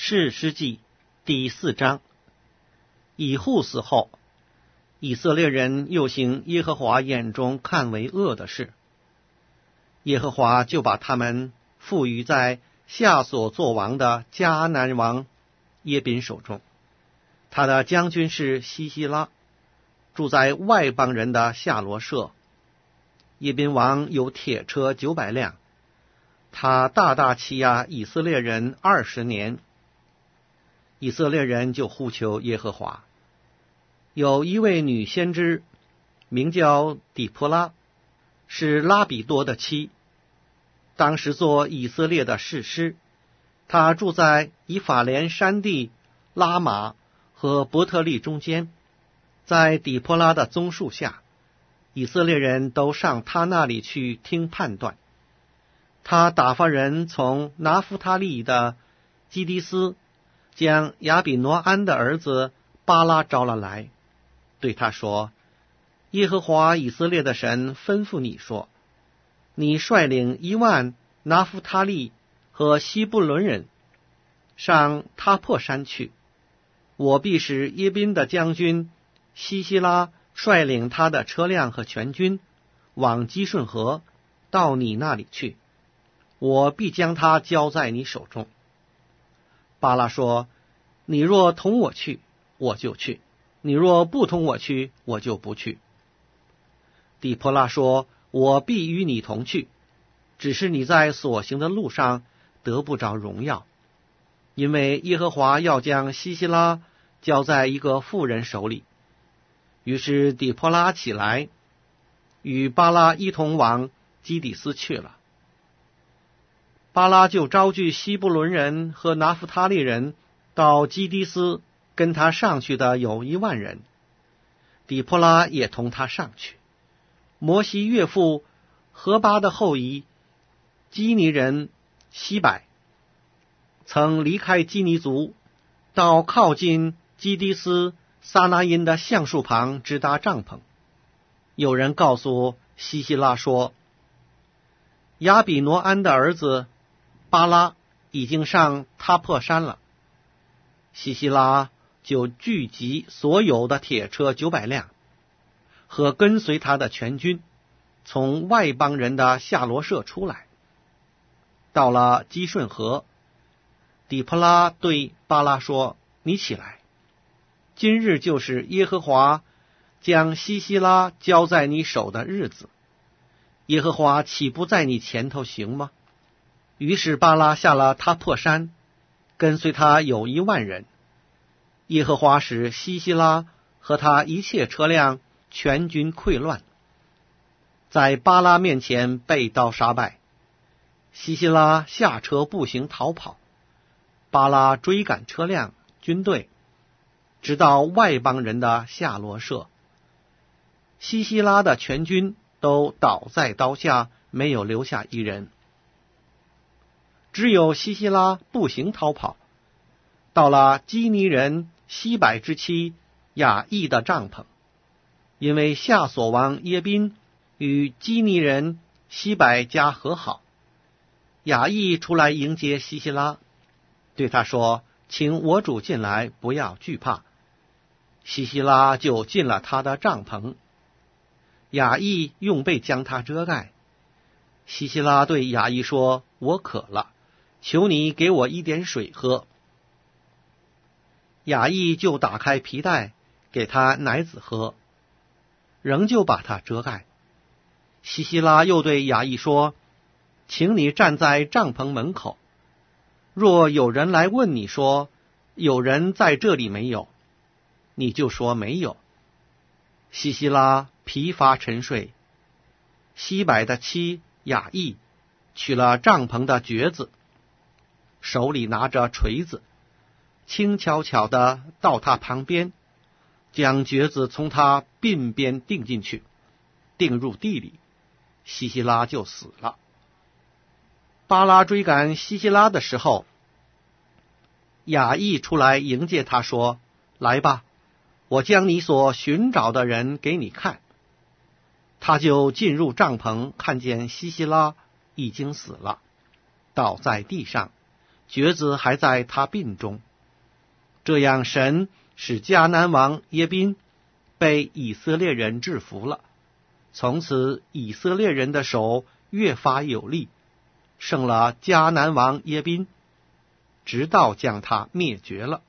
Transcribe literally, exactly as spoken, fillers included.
士师记第四章。以户死后，以色列人又行耶和华眼中看为恶的事，耶和华就把他们赋予在夏所作王的迦南王耶宾手中。他的将军是西西拉，住在外邦人的夏罗舍。耶宾王有铁车九百辆，他大大欺压以色列人二十年。以色列人就呼求耶和华。有一位女先知，名叫底波拉，是拉比多的妻，当时做以色列的士师。她住在以法莲山地拉玛和伯特利中间，在底波拉的棕树下，以色列人都上他那里去听判断。他打发人从拿弗他利的基迪斯将亚比挪安的儿子巴拉招了来，对他说：耶和华以色列的神吩咐你说，你率领一万拿弗他利和西布伦人上他破山去，我必使耶宾的将军西西拉率领他的车辆和全军往基顺河到你那里去，我必将他交在你手中。巴拉说：你若同我去，我就去；你若不同我去，我就不去。底波拉说：我必与你同去，只是你在所行的路上得不着荣耀，因为耶和华要将西西拉交在一个妇人手里。于是底波拉起来，与巴拉一同往基底斯去了。巴拉就招聚西布伦人和拿弗他利人到基迪斯，跟他上去的有一万人，底波拉也同他上去。摩西岳父何巴的后裔基尼人西百曾离开基尼族，到靠近基迪斯撒拿因的橡树旁支搭帐篷。有人告诉西西拉说，亚比挪安的儿子巴拉已经上他破山了。西西拉就聚集所有的铁车九百辆和跟随他的全军，从外邦人的夏罗舍出来，到了基顺河。底波拉对巴拉说：你起来，今日就是耶和华将西西拉交在你手的日子，耶和华岂不在你前头行吗？于是巴拉下了他破山，跟随他有一万人。耶和华使西西拉和他一切车辆全军溃乱，在巴拉面前被刀杀败。西西拉下车步行逃跑，巴拉追赶车辆军队，直到外邦人的夏罗舍。西西拉的全军都倒在刀下，没有留下一人。只有西西拉步行逃跑，到了基尼人西百之妻雅意的帐篷，因为夏所王耶宾与基尼人西百家和好。雅意出来迎接西西拉，对他说：请我主进来，不要惧怕。西西拉就进了他的帐篷，雅意用被将他遮盖。西西拉对雅意说：我渴了，求你给我一点水喝。雅意就打开皮带，给他奶子喝，仍旧把他遮盖。西西拉又对雅意说：请你站在帐篷门口，若有人来问你说，有人在这里没有，你就说没有。西西拉疲乏沉睡。西百的妻雅意取了帐篷的橛子，手里拿着锤子，轻巧巧的到他旁边，将橛子从他鬓边钉进去，钉入地里，西西拉就死了。巴拉追赶西西拉的时候，雅意出来迎接他说：来吧，我将你所寻找的人给你看。他就进入帐篷，看见西西拉已经死了，倒在地上， 橛子还在他鬓中。这样神使迦南王耶宾被以色列人制服了，从此以色列人的手越发有力，胜了迦南王耶宾，直到将他灭绝了。